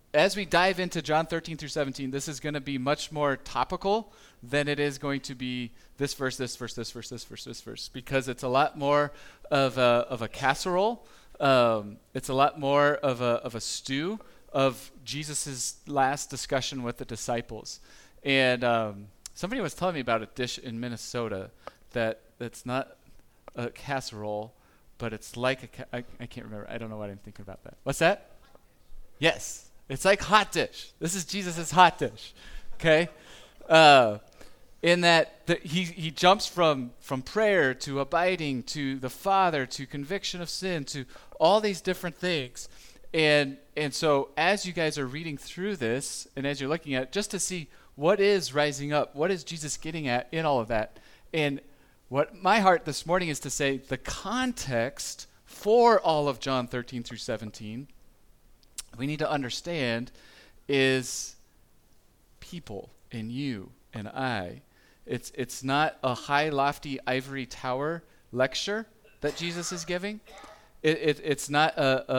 as we dive into John 13 through 17, this is going to be much more topical than it is going to be this verse, this verse, this verse, this verse, this verse, because it's a lot more of a casserole. It's a lot more of a stew of Jesus's last discussion with the disciples. And somebody was telling me about a dish in Minnesota that's not a casserole, but it's like I can't remember. I don't know what I'm thinking about that. What's that? Yes. It's like hot dish. This is Jesus' hot dish, okay? In that he jumps from prayer to abiding to the Father to conviction of sin to all these different things. And so as you guys are reading through this and as you're looking at it, just to see what is rising up, what is Jesus getting at in all of that. And what my heart this morning is to say the context for all of John 13 through 17 we need to understand is people and you and I. It's not a high, lofty ivory tower lecture that Jesus is giving. It's not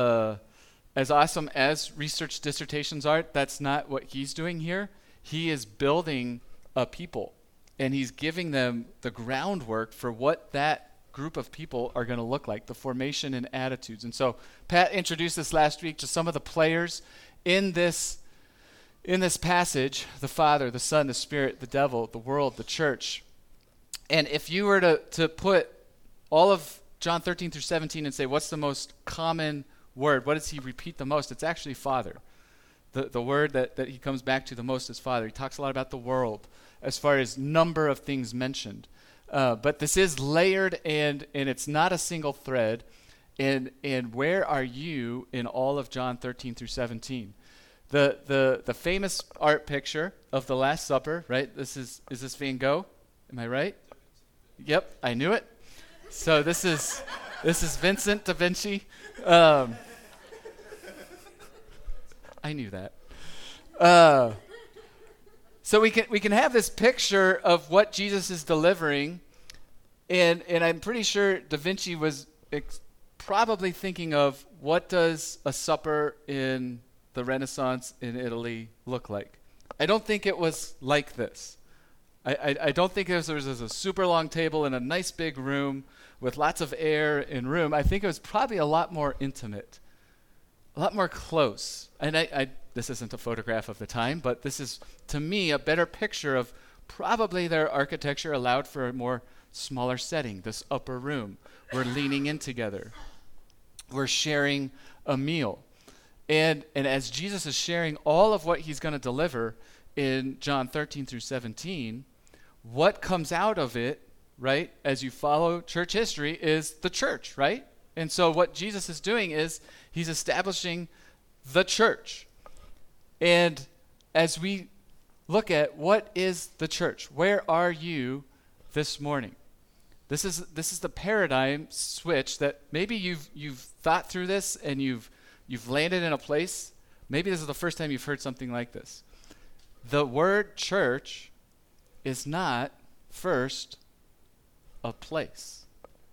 as awesome as research dissertations are. That's not what he's doing here. He is building a people, and he's giving them the groundwork for what that group of people are going to look like, the formation and attitudes. And so Pat introduced us last week to some of the players in this passage: the Father, the Son, the Spirit, the devil, the world, the church. And if you were to put all of John 13 through 17 and say, what's the most common word? What does he repeat the most? It's actually Father. The word that he comes back to the most is Father. He talks a lot about the world as far as number of things mentioned. But this is layered, and it's not a single thread. And where are you in all of John 13 through 17? The famous art picture of the Last Supper, right? Is this Van Gogh? Am I right? Yep, I knew it. So this is Vincent da Vinci. I knew that. So we can have this picture of what Jesus is delivering, and I'm pretty sure Da Vinci was probably thinking of what does a supper in the Renaissance in Italy look like. I don't think it was like this. I don't think there was a super long table in a nice big room with lots of air and room. I think it was probably a lot more intimate, a lot more close. And this isn't a photograph of the time, but this is, to me, a better picture of probably their architecture allowed for a more smaller setting, this upper room. We're leaning in together. We're sharing a meal. And as Jesus is sharing all of what he's going to deliver in John 13 through 17, what comes out of it, right, as you follow church history, is the church, right? And so what Jesus is doing is he's establishing the church. And as we look at what is the church, where are you this morning? This is the paradigm switch that maybe you've thought through this and you've landed in a place. Maybe this is the first time you've heard something like this. The word church is not first a place.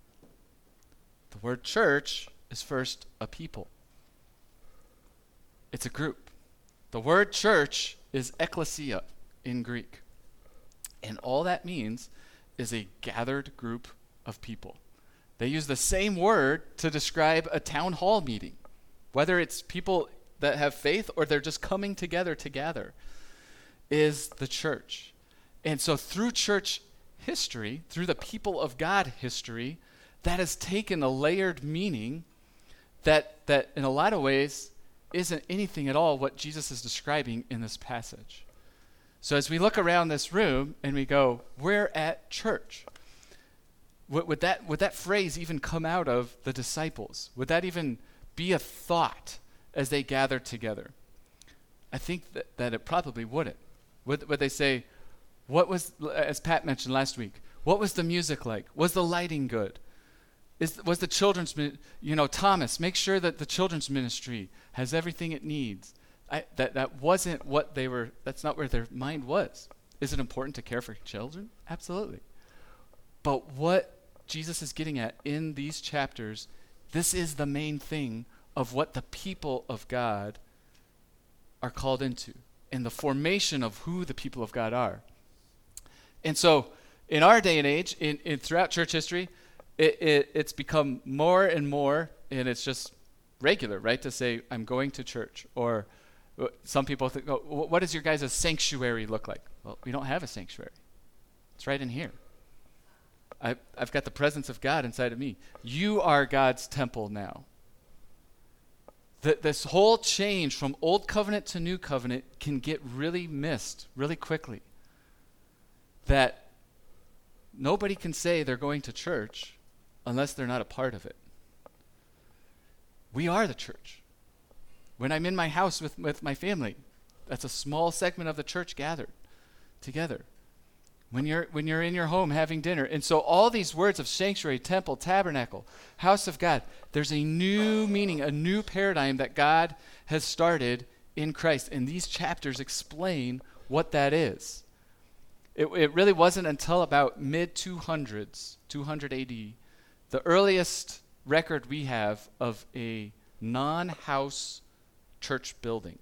The word church is first a people. It's a group. The word church is ekklesia in Greek. And all that means is a gathered group of people. They use the same word to describe a town hall meeting, whether it's people that have faith or they're just coming together to gather, is the church. And so through church history, through the people of God history, that has taken a layered meaning that in a lot of ways isn't anything at all what Jesus is describing in this passage. So as we look around this room and we go, we're at church. Would that phrase even come out of the disciples? Would that even be a thought as they gathered together? I think that it probably wouldn't. Would they say, what was, as Pat mentioned last week, what was the music like? Was the lighting good? Was the children's, Thomas, make sure that the children's ministry has everything it needs. That wasn't what they were, that's not where their mind was. Is it important to care for children? Absolutely. But what Jesus is getting at in these chapters, this is the main thing of what the people of God are called into and the formation of who the people of God are. And so in our day and age, in throughout church history, it's become more and more, and it's just regular, right, to say, I'm going to church. Or some people think, oh, what does your guys' sanctuary look like? Well, we don't have a sanctuary. It's right in here. I've got the presence of God inside of me. You are God's temple now. This whole change from old covenant to new covenant can get really missed really quickly. That nobody can say they're going to church unless they're not a part of it. We are the church. When I'm in my house with my family, that's a small segment of the church gathered together. When you're in your home having dinner. And so all these words of sanctuary, temple, tabernacle, house of God, there's a new meaning, a new paradigm that God has started in Christ. And these chapters explain what that is. It really wasn't until about mid-200s, 200 AD, the earliest record we have of a non-house church building.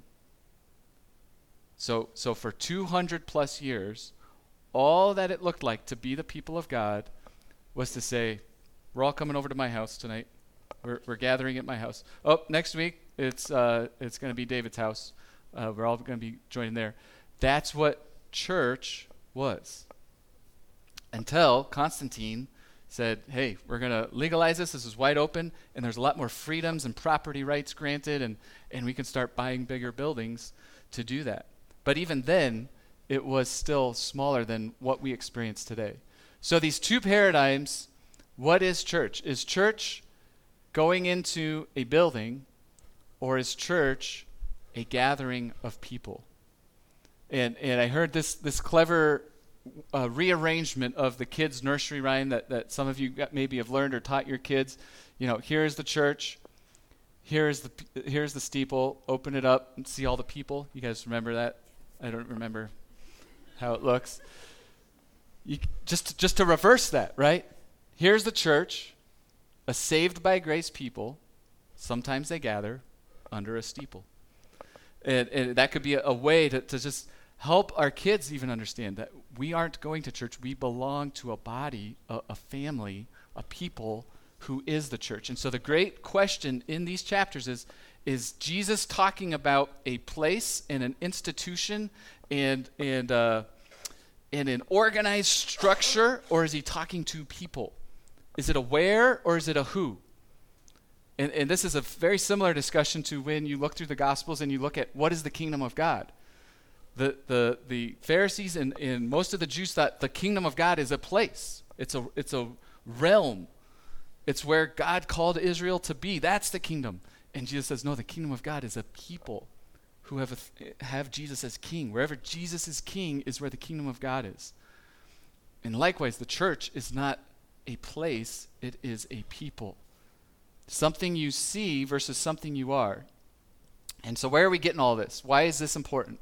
So for 200 plus years, all that it looked like to be the people of God was to say, we're all coming over to my house tonight. We're gathering at my house. Oh, next week, it's going to be David's house. We're all going to be joining there. That's what church was. Until Constantine said, hey, we're going to legalize this. This is wide open, and there's a lot more freedoms and property rights granted, and we can start buying bigger buildings to do that. But even then, it was still smaller than what we experience today. So these two paradigms, what is church? Is church going into a building, or is church a gathering of people? And I heard this clever rearrangement of the kids' nursery rhyme that some of you maybe have learned or taught your kids. You know, here's the church, here's the steeple, open it up and see all the people. You guys remember that? I don't remember how it looks. Just to reverse that, right? Here's the church, a saved by grace people. Sometimes they gather under a steeple. And that could be a way to just help our kids even understand that we aren't going to church. We belong to a body, a family, a people who is the church. And so the great question in these chapters is Jesus talking about a place and an institution and an organized structure, or is he talking to people? Is it a where or is it a who? And this is a very similar discussion to when you look through the Gospels and you look at what is the kingdom of God. The Pharisees and most of the Jews thought the kingdom of God is a place. It's a realm. It's where God called Israel to be. That's the kingdom. And Jesus says, no, the kingdom of God is a people who have Jesus as king. Wherever Jesus is king is where the kingdom of God is. And likewise, the church is not a place, it is a people. Something you see versus something you are. And so where are we getting all this? Why is this important?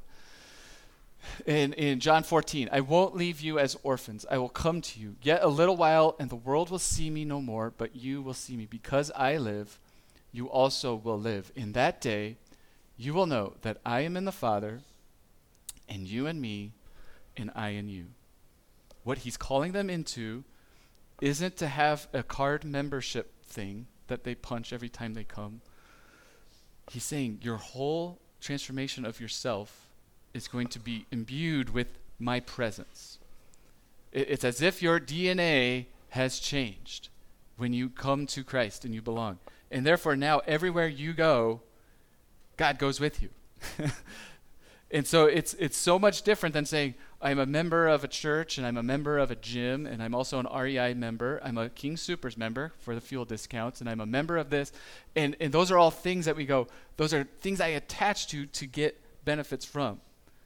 In John 14, I won't leave you as orphans. I will come to you. Yet a little while, and the world will see me no more, but you will see me. Because I live, you also will live. In that day, you will know that I am in the Father, and you in me, and I in you. What he's calling them into isn't to have a card membership thing that they punch every time they come. He's saying your whole transformation of yourself is going to be imbued with my presence. It's as if your DNA has changed when you come to Christ and you belong. And therefore now everywhere you go, God goes with you. And so it's so much different than saying, I'm a member of a church and I'm a member of a gym and I'm also an REI member. I'm a King Soopers member for the fuel discounts and I'm a member of this. And those are all things that we go, those are things I attach to get benefits from.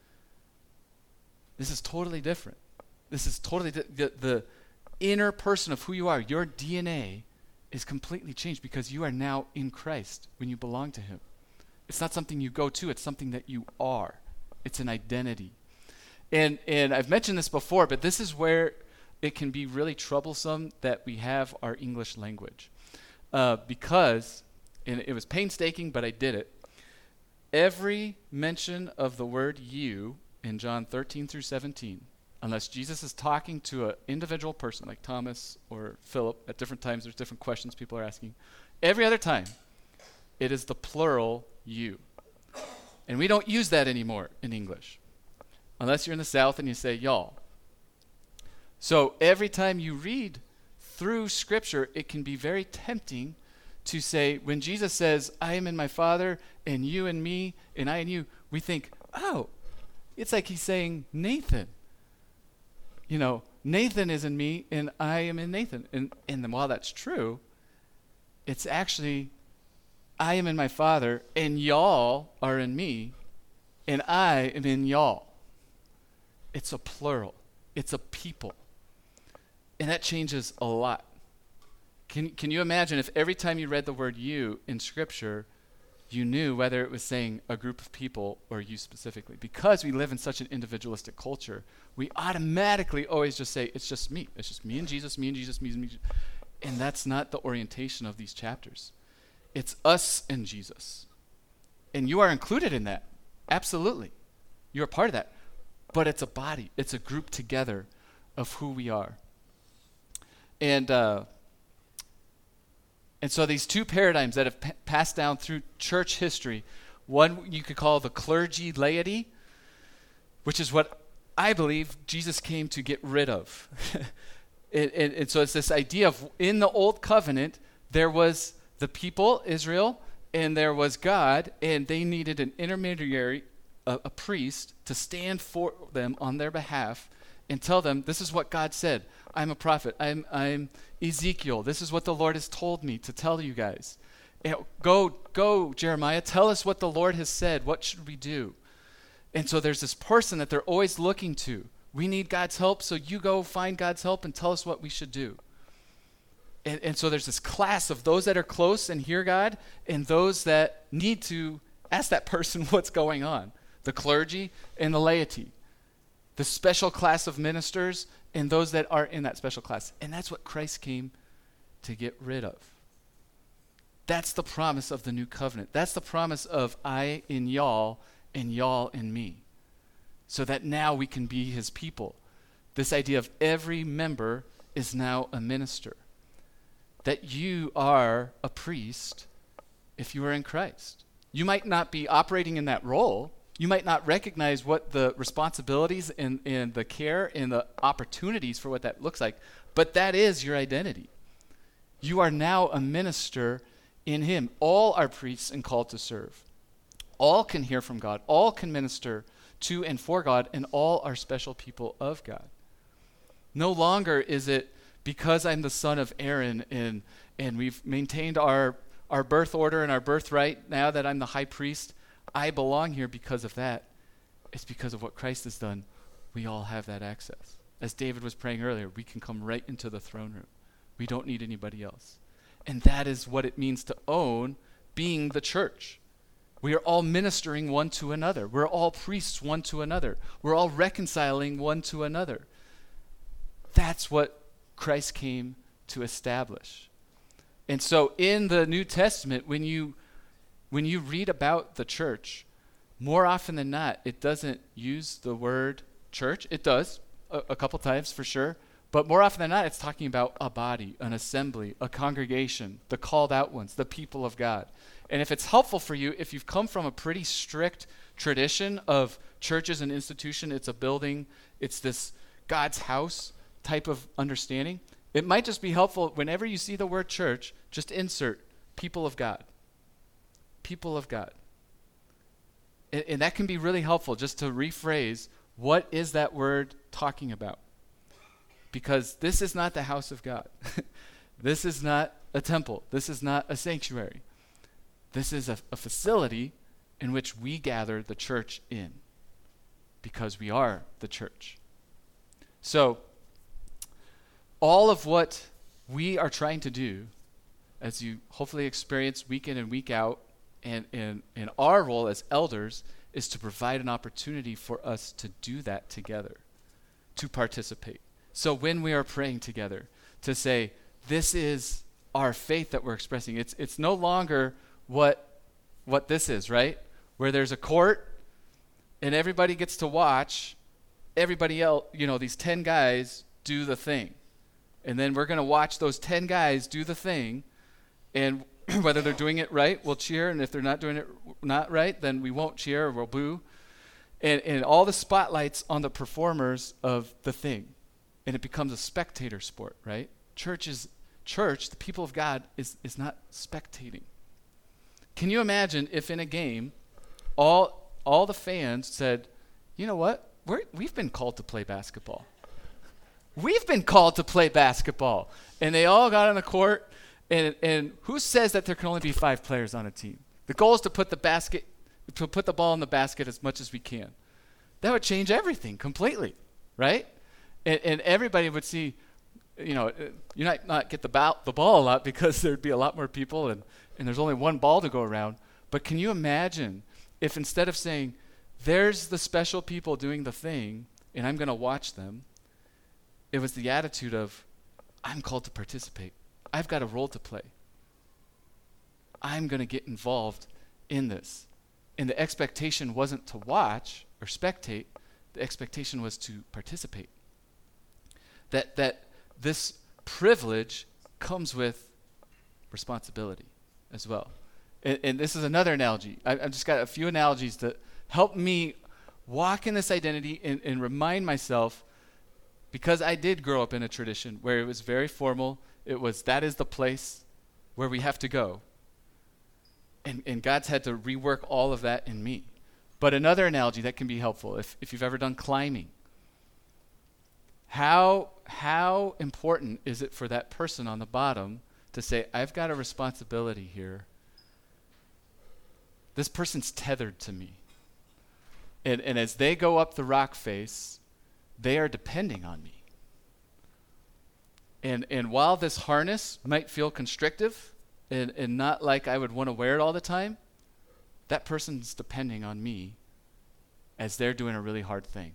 This is totally different. This is totally the inner person of who you are. Your DNA is completely changed because you are now in Christ when you belong to him. It's not something you go to, it's something that you are. It's an identity. And I've mentioned this before, but this is where it can be really troublesome that we have our English language. Because, and it was painstaking, but I did it. Every mention of the word you in John 13 through 17, unless Jesus is talking to an individual person like Thomas or Philip, at different times there's different questions people are asking. Every other time, it is the plural you. And we don't use that anymore in English, unless you're in the South and you say y'all. So every time you read through Scripture, it can be very tempting to say, when Jesus says, I am in my Father, and you and me, and I and you, we think, oh, it's like he's saying Nathan. You know, Nathan is in me, and I am in Nathan. And then while that's true, it's actually, I am in my Father, and y'all are in me, and I am in y'all. It's a plural. It's a people. And that changes a lot. Can you imagine if every time you read the word you in Scripture, you knew whether it was saying a group of people or you specifically? Because we live in such an individualistic culture, we automatically always just say, it's just me. It's just me and Jesus, me and Jesus, me and Jesus. And that's not the orientation of these chapters. It's us and Jesus. And you are included in that. Absolutely. You're a part of that. But it's a body. It's a group together of who we are. And so these two paradigms that have passed down through church history, one you could call the clergy laity, which is what I believe Jesus came to get rid of. and so it's this idea of, in the Old Covenant, there was the people, Israel, and there was God, and they needed an intermediary, a priest, to stand for them on their behalf and tell them, this is what God said. I'm a prophet. I'm Ezekiel. This is what the Lord has told me to tell you guys. Go, Jeremiah. Tell us what the Lord has said. What should we do? And so there's this person that they're always looking to. We need God's help, so you go find God's help and tell us what we should do. And so there's this class of those that are close and hear God, and those that need to ask that person what's going on. The clergy and the laity. The special class of ministers and those that are in that special class. And that's what Christ came to get rid of. That's the promise of the new covenant. That's the promise of I in y'all and y'all in me. So that now we can be his people. This idea of every member is now a minister. That you are a priest if you are in Christ. You might not be operating in that role. You might not recognize what the responsibilities and the care and the opportunities for what that looks like, but that is your identity. You are now a minister in him. All are priests and called to serve. All can hear from God. All can minister to and for God, and all are special people of God. No longer is it because I'm the son of Aaron and we've maintained our birth order and our birthright, now that I'm the high priest, I belong here because of that. It's because of what Christ has done. We all have that access. As David was praying earlier, we can come right into the throne room. We don't need anybody else. And that is what it means to own being the church. We are all ministering one to another. We're all priests one to another. We're all reconciling one to another. That's what Christ came to establish. And so in the New Testament, when you read about the church, more often than not, it doesn't use the word church. It does, a couple times for sure. But more often than not, it's talking about a body, an assembly, a congregation, the called out ones, the people of God. And if it's helpful for you, if you've come from a pretty strict tradition of churches and institution, it's a building, it's this God's house type of understanding, it might just be helpful whenever you see the word church, just insert people of God. People of God. And that can be really helpful just to rephrase, what is that word talking about? Because this is not the house of God. This is not a temple. This is not a sanctuary. This is a facility in which we gather the church in, because we are the church. So, all of what we are trying to do, as you hopefully experience week in and week out, and in our role as elders, is to provide an opportunity for us to do that together, to participate. So when we are praying together, to say, this is our faith that we're expressing. It's no longer what this is, right? where there's a court and everybody gets to watch everybody else, these 10 guys do the thing. And then we're going to watch those 10 guys do the thing, and whether they're doing it right, we'll cheer, and if they're not doing it not right, then we won't cheer or we'll boo. And all the spotlights on the performers of the thing. And it becomes a spectator sport, right? Church, the people of God, is not spectating. Can you imagine if in a game, all the fans said, you know what? We've been called to play basketball. We've been called to play basketball. And they all got on the court, and who says that there can only be 5 players on a team? The goal is to put the ball in the basket as much as we can. That would change everything completely, right? And everybody would see, you might not get the ball a lot because there'd be a lot more people and there's only one ball to go around. But can you imagine if instead of saying, there's the special people doing the thing and I'm going to watch them, it was the attitude of, I'm called to participate. I've got a role to play. I'm going to get involved in this. And the expectation wasn't to watch or spectate. The expectation was to participate. That this privilege comes with responsibility as well. And this is another analogy. I've just got a few analogies to help me walk in this identity and remind myself, because I did grow up in a tradition where it was very formal. That is the place where we have to go. And God's had to rework all of that in me. But another analogy that can be helpful, if you've ever done climbing, how important is it for that person on the bottom to say, I've got a responsibility here. This person's tethered to me. And as they go up the rock face, they are depending on me. And while this harness might feel constrictive and not like I would want to wear it all the time, that person's depending on me as they're doing a really hard thing.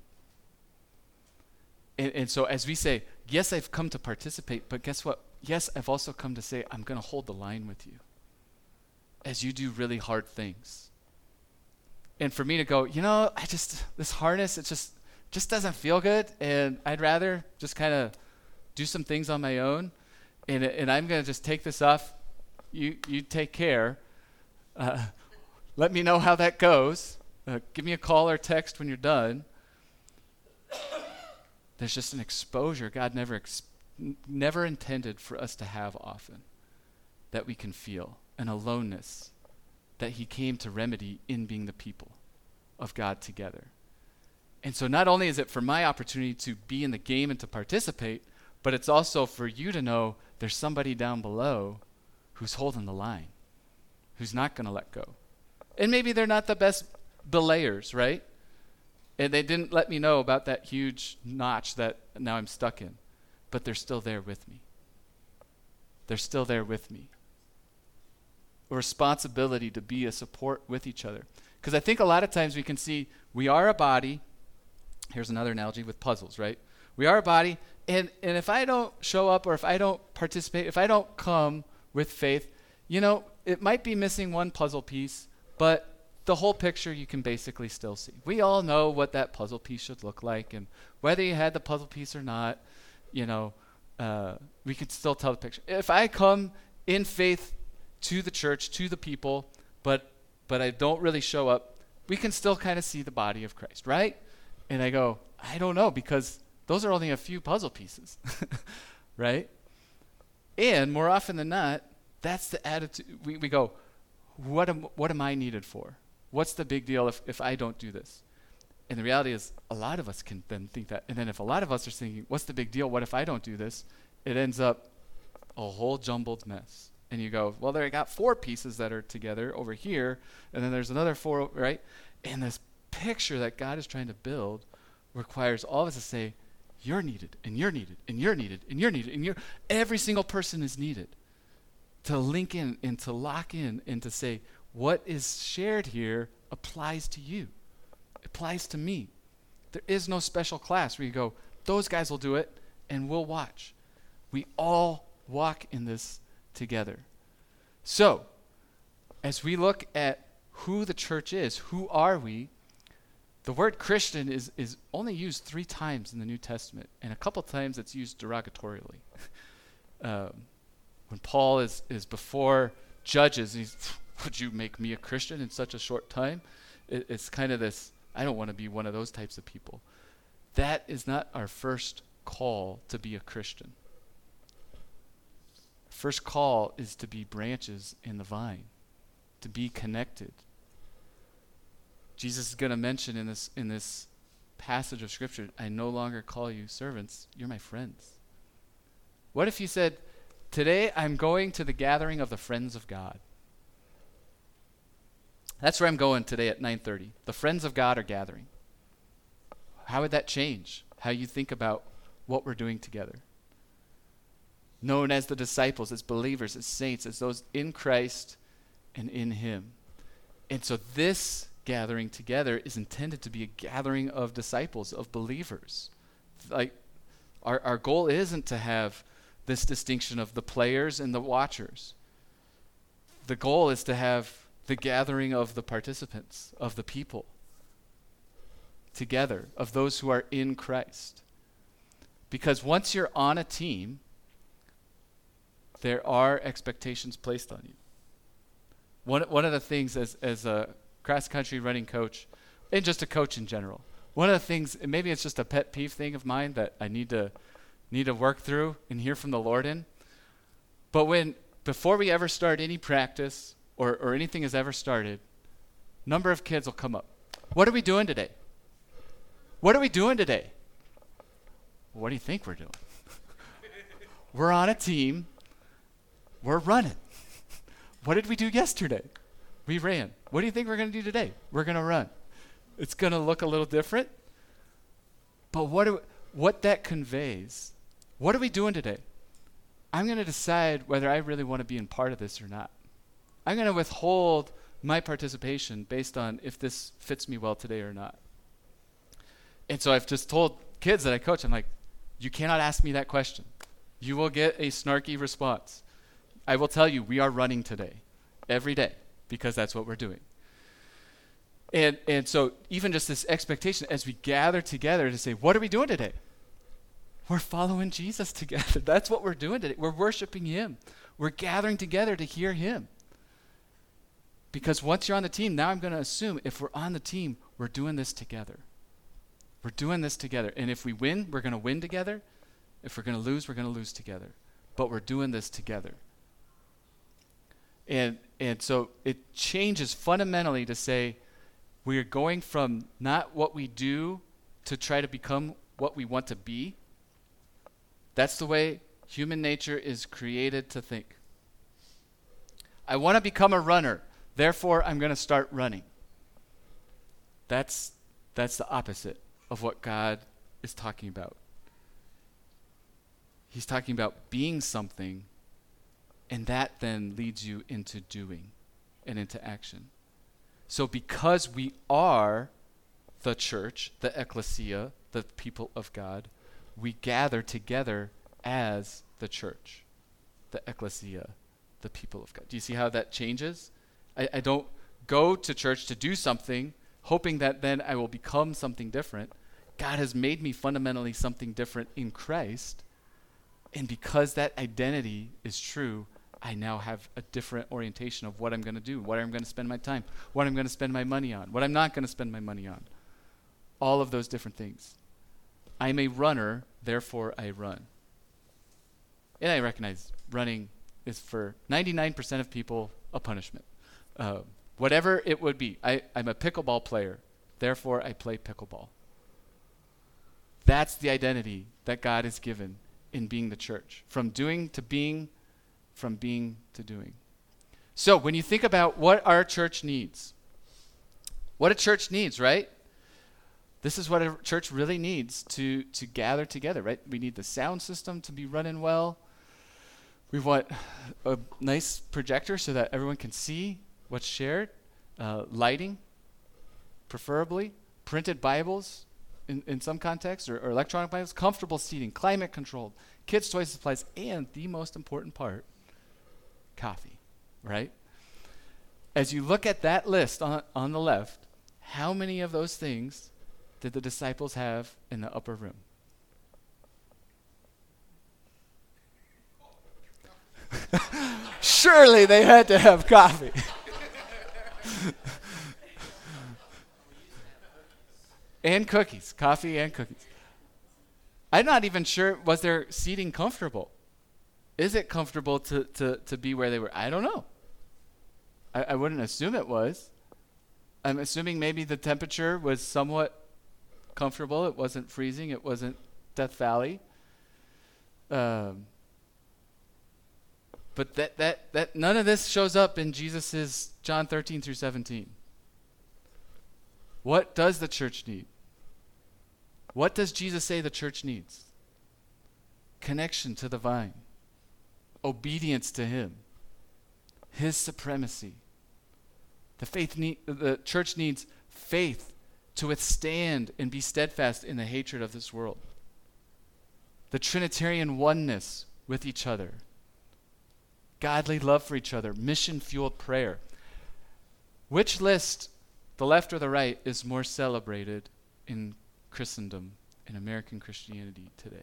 And so as we say, yes, I've come to participate, but guess what? Yes, I've also come to say, I'm going to hold the line with you as you do really hard things. And for me to go, this harness, it just doesn't feel good, and I'd rather just kind of do some things on my own, and I'm going to just take this off. You take care. Let me know how that goes. Give me a call or text when you're done. There's just an exposure God never intended for us to have often, that we can feel, an aloneness that he came to remedy in being the people of God together. And so not only is it for my opportunity to be in the game and to participate, but it's also for you to know there's somebody down below who's holding the line, who's not going to let go. And maybe they're not the best belayers, right? And they didn't let me know about that huge notch that now I'm stuck in. But they're still there with me. They're still there with me. A responsibility to be a support with each other. Because I think a lot of times we can see we are a body. Here's another analogy with puzzles, right? We are a body, and if I don't show up or if I don't participate, if I don't come with faith, it might be missing one puzzle piece, but the whole picture you can basically still see. We all know what that puzzle piece should look like, and whether you had the puzzle piece or not, we could still tell the picture. If I come in faith to the church, to the people, but I don't really show up, we can still kind of see the body of Christ, right? And I go, I don't know, because those are only a few puzzle pieces, right? And more often than not, that's the attitude. We go, what am I needed for? What's the big deal if I don't do this? And the reality is, a lot of us can then think that. And then if a lot of us are thinking, what's the big deal? What if I don't do this? It ends up a whole jumbled mess. And you go, well, I got 4 pieces that are together over here, and then there's another 4, right? And this picture that God is trying to build requires all of us to say, you're needed, and you're needed, and you're needed, and you're needed, and every single person is needed to link in and to lock in and to say, what is shared here applies to you. It applies to me. There is no special class where you go, those guys will do it, and we'll watch. We all walk in this together. So, as we look at who the church is, who are we, the word Christian is only used 3 times in the New Testament, and a couple times it's used derogatorily. When Paul is before judges, he's, would you make me a Christian in such a short time? It's kind of this, I don't want to be one of those types of people. That is not our first call to be a Christian. First call is to be branches in the vine, to be connected. Jesus is going to mention in this passage of Scripture, I no longer call you servants, you're my friends. What if you said, today I'm going to the gathering of the friends of God? That's where I'm going today at 9:30. The friends of God are gathering. How would that change how you think about what we're doing together? Known as the disciples, as believers, as saints, as those in Christ and in Him. And so this gathering together is intended to be a gathering of disciples, of believers. Like, our goal isn't to have this distinction of the players and the watchers. The goal is to have the gathering of the participants, of the people together, of those who are in Christ. Because once you're on a team, there are expectations placed on you. One of the things as a cross-country running coach, and just a coach in general, one of the things, and maybe it's just a pet peeve thing of mine that I need to work through and hear from the Lord in, but before we ever start any practice or anything has ever started, number of kids will come up. What are we doing today? What are we doing today? What do you think we're doing? We're on a team. We're running. What did we do yesterday? We ran. What do you think we're going to do today? We're going to run. It's going to look a little different. But what that conveys, what are we doing today? I'm going to decide whether I really want to be in part of this or not. I'm going to withhold my participation based on if this fits me well today or not. And so I've just told kids that I coach, I'm like, you cannot ask me that question. You will get a snarky response. I will tell you, we are running today, every day, because that's what we're doing. And so even just this expectation as we gather together to say, what are we doing today? We're following Jesus together. That's what we're doing today. We're worshiping Him. We're gathering together to hear Him. Because once you're on the team, now I'm going to assume if we're on the team, we're doing this together. We're doing this together. And if we win, we're going to win together. If we're going to lose, we're going to lose together. But we're doing this together. And so it changes fundamentally to say we are going from not what we do to try to become what we want to be. That's the way human nature is created to think. I want to become a runner, therefore I'm going to start running. That's the opposite of what God is talking about. He's talking about being something, and that then leads you into doing and into action. So because we are the church, the ecclesia, the people of God, we gather together as the church, the ecclesia, the people of God. Do you see how that changes? I don't go to church to do something hoping that then I will become something different. God has made me fundamentally something different in Christ. And because that identity is true, I now have a different orientation of what I'm going to do, what I'm going to spend my time, what I'm going to spend my money on, what I'm not going to spend my money on. All of those different things. I'm a runner, therefore I run. And I recognize running is for 99% of people a punishment. Whatever it would be. I'm a pickleball player, therefore I play pickleball. That's the identity that God has given in being the church. From doing to being, from being to doing. So when you think about what our church needs, what a church needs, right? This is what a church really needs to gather together, right? We need the sound system to be running well. We want a nice projector so that everyone can see what's shared. Lighting, preferably. Printed Bibles in some contexts, or electronic Bibles. Comfortable seating, climate controlled, kids' toy supplies, and the most important part, coffee, right? as you look at that list on the left, how many of those things did the disciples have in the upper room? Surely they had to have coffee. And cookies, coffee and cookies. I'm not even sure, was their seating comfortable? Is it comfortable to be where they were? I don't know. I wouldn't assume it was. I'm assuming maybe the temperature was somewhat comfortable. It wasn't freezing. It wasn't Death Valley. But that none of this shows up in Jesus's John 13 through 17. What does the church need? What does Jesus say the church needs? Connection to the vine, obedience to him, his supremacy. The church needs faith to withstand and be steadfast in the hatred of this world. The Trinitarian oneness with each other. Godly love for each other. Mission-fueled prayer. Which list, the left or the right, is more celebrated in Christendom, in American Christianity today?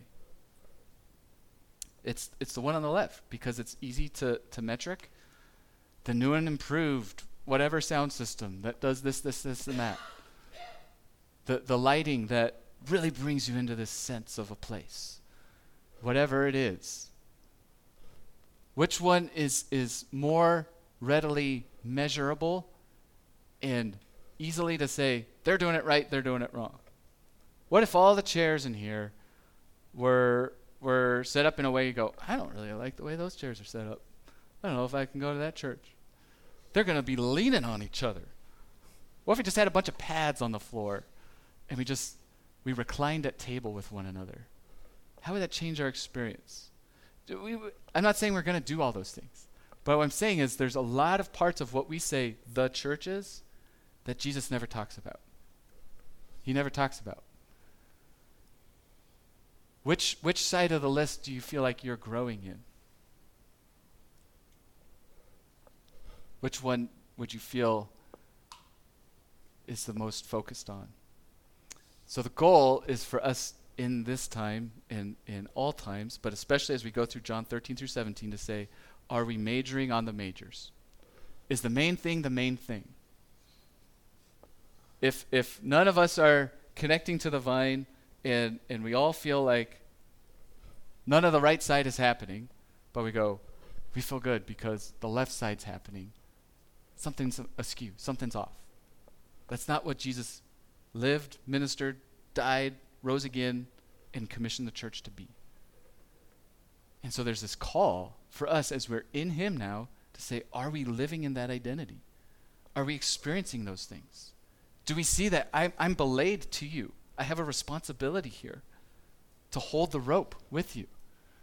It's the one on the left because it's easy to metric. The new and improved whatever sound system that does this, and that. The lighting that really brings you into this sense of a place. Whatever it is. Which one is more readily measurable and easily to say, they're doing it right, they're doing it wrong? What if all the chairs in here were set up in a way you go, I don't really like the way those chairs are set up. I don't know if I can go to that church. They're going to be leaning on each other. What if we just had a bunch of pads on the floor and we reclined at table with one another? How would that change our experience? I'm not saying we're going to do all those things. But what I'm saying is there's a lot of parts of what we say the church is that Jesus never talks about. He never talks about. Which side of the list do you feel like you're growing in? Which one would you feel is the most focused on? So the goal is for us in this time, in all times, but especially as we go through John 13 through 17 to say, are we majoring on the majors? Is the main thing the main thing? If none of us are connecting to the vine and we all feel like none of the right side is happening, but we feel good because the left side's happening, something's askew, something's off. That's not what Jesus lived, ministered, died, rose again, and commissioned the church to be. And so there's this call for us as we're in him now to say, are we living in that identity? Are we experiencing those things? Do we see that I'm belayed to you? I have a responsibility here to hold the rope with you.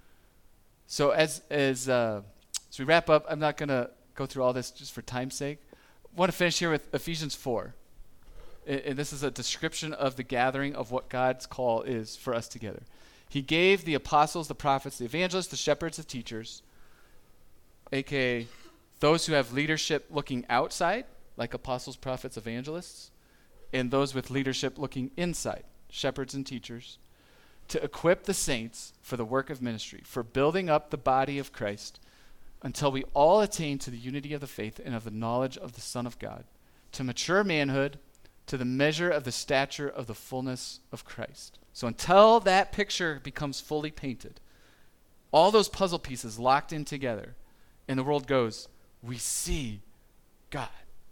So as we wrap up, I'm not going to go through all this just for time's sake. I want to finish here with Ephesians 4. And this is a description of the gathering of what God's call is for us together. He gave the apostles, the prophets, the evangelists, the shepherds, the teachers, aka those who have leadership looking outside, like apostles, prophets, evangelists, and those with leadership looking inside, shepherds and teachers, to equip the saints for the work of ministry, for building up the body of Christ until we all attain to the unity of the faith and of the knowledge of the Son of God, to mature manhood, to the measure of the stature of the fullness of Christ. So until that picture becomes fully painted, all those puzzle pieces locked in together, and the world goes, we see God.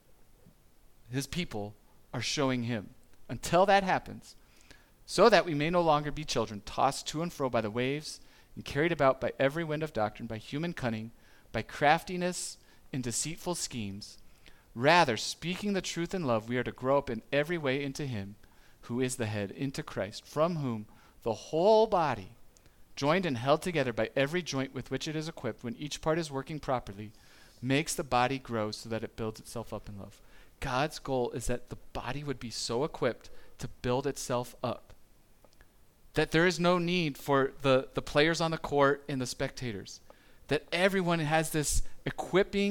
His people are showing him. Until that happens, so that we may no longer be children, tossed to and fro by the waves and carried about by every wind of doctrine, by human cunning, by craftiness and deceitful schemes. Rather, speaking the truth in love, we are to grow up in every way into him who is the head, into Christ, from whom the whole body, joined and held together by every joint with which it is equipped, when each part is working properly, makes the body grow so that it builds itself up in love. God's goal is that the body would be so equipped to build itself up that there is no need for the players on the court and the spectators, that everyone has this equipping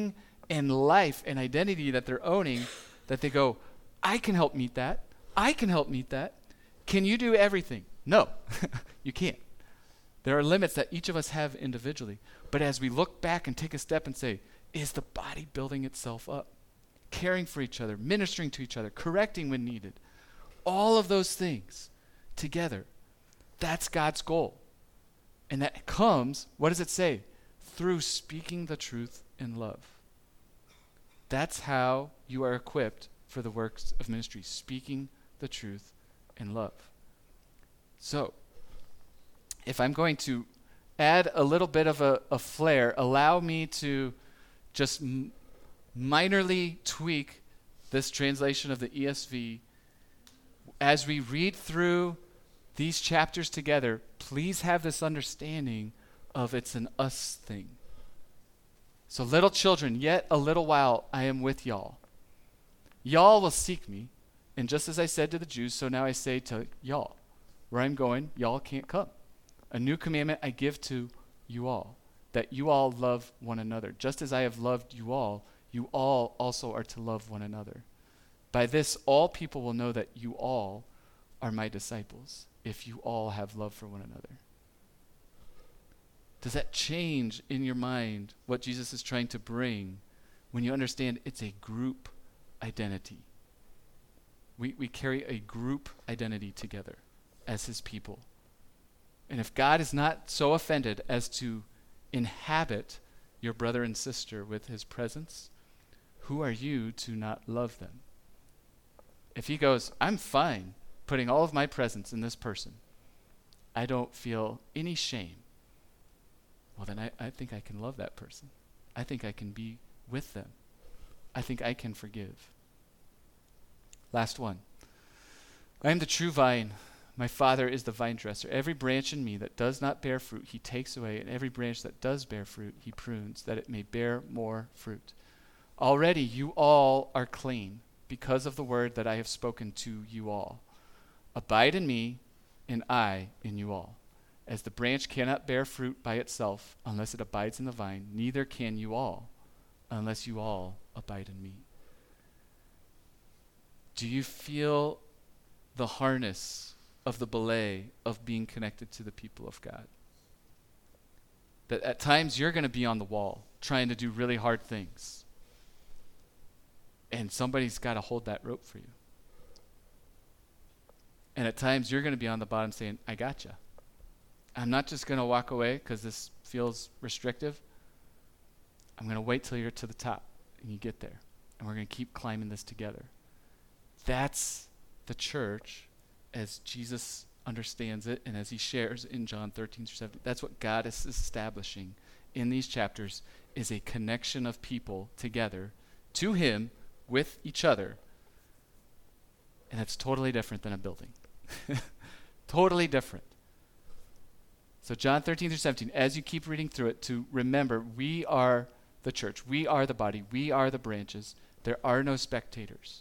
and life and identity that they're owning, that they go, I can help meet that. I can help meet that. Can you do everything? No, you can't. There are limits that each of us have individually. But as we look back and take a step and say, is the body building itself up? Caring for each other, ministering to each other, correcting when needed. All of those things together. That's God's goal. And that comes, what does it say? Through speaking the truth in love. That's how you are equipped for the works of ministry, speaking the truth in love. So, if I'm going to add a little bit of a flair, allow me to just minorly tweak this translation of the ESV. As we read through these chapters together, please have this understanding of it's an us thing. So little children, yet a little while I am with y'all. Y'all will seek me, and just as I said to the Jews, so now I say to y'all, where I'm going, y'all can't come. A new commandment I give to you all, that you all love one another. Just as I have loved you all also are to love one another. By this, all people will know that you all are my disciples, if you all have love for one another. Does that change in your mind what Jesus is trying to bring when you understand it's a group identity? We carry a group identity together as his people. And if God is not so offended as to inhabit your brother and sister with his presence, who are you to not love them? If he goes, I'm fine putting all of my presence in this person, I don't feel any shame, well then I think I can love that person. I think I can be with them. I think I can forgive. Last one. I am the true vine. My Father is the vine dresser. Every branch in me that does not bear fruit, he takes away, and every branch that does bear fruit, he prunes, that it may bear more fruit. Already you all are clean because of the word that I have spoken to you all. Abide in me, and I in you all. As the branch cannot bear fruit by itself unless it abides in the vine, neither can you all unless you all abide in me. Do you feel the harness of the belay of being connected to the people of God? That at times you're going to be on the wall trying to do really hard things. And somebody's got to hold that rope for you. And at times you're going to be on the bottom saying, I gotcha. I'm not just going to walk away because this feels restrictive. I'm going to wait till you're to the top and you get there. And we're going to keep climbing this together. That's the church as Jesus understands it and as he shares in John 13-17. That's what God is establishing in these chapters, is a connection of people together to him with each other. And it's totally different than a building. Totally different. So John 13-17, as you keep reading through it, to remember, we are the church. We are the body. We are the branches. There are no spectators.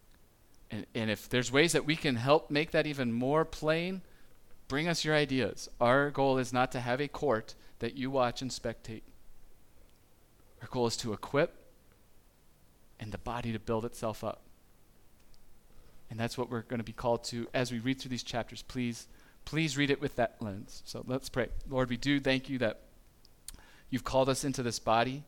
And if there's ways that we can help make that even more plain, bring us your ideas. Our goal is not to have a court that you watch and spectate. Our goal is to equip and the body to build itself up. And that's what we're going to be called to as we read through these chapters. Please read it with that lens. So let's pray. Lord, we do thank you that you've called us into this body.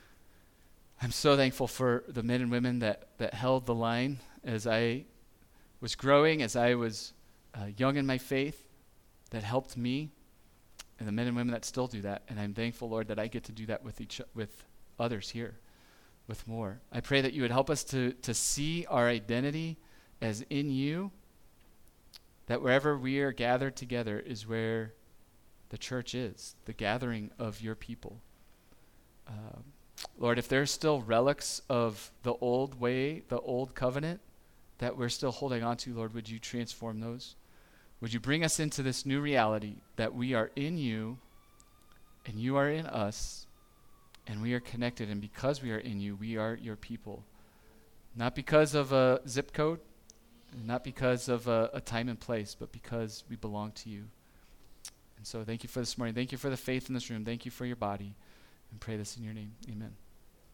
I'm so thankful for the men and women that held the line as I was growing, as I was young in my faith, that helped me, and the men and women that still do that. And I'm thankful, Lord, that I get to do that with others here, with more. I pray that you would help us to see our identity as in you, that wherever we are gathered together is where the church is, the gathering of your people. Lord, if there's still relics of the old way, the old covenant that we're still holding on to, Lord, would you transform those? Would you bring us into this new reality that we are in you and you are in us and we are connected, and because we are in you, we are your people. Not because of a zip code, not because of a time and place, but because we belong to you. And so thank you for this morning. Thank you for the faith in this room. Thank you for your body. And pray this in your name. Amen.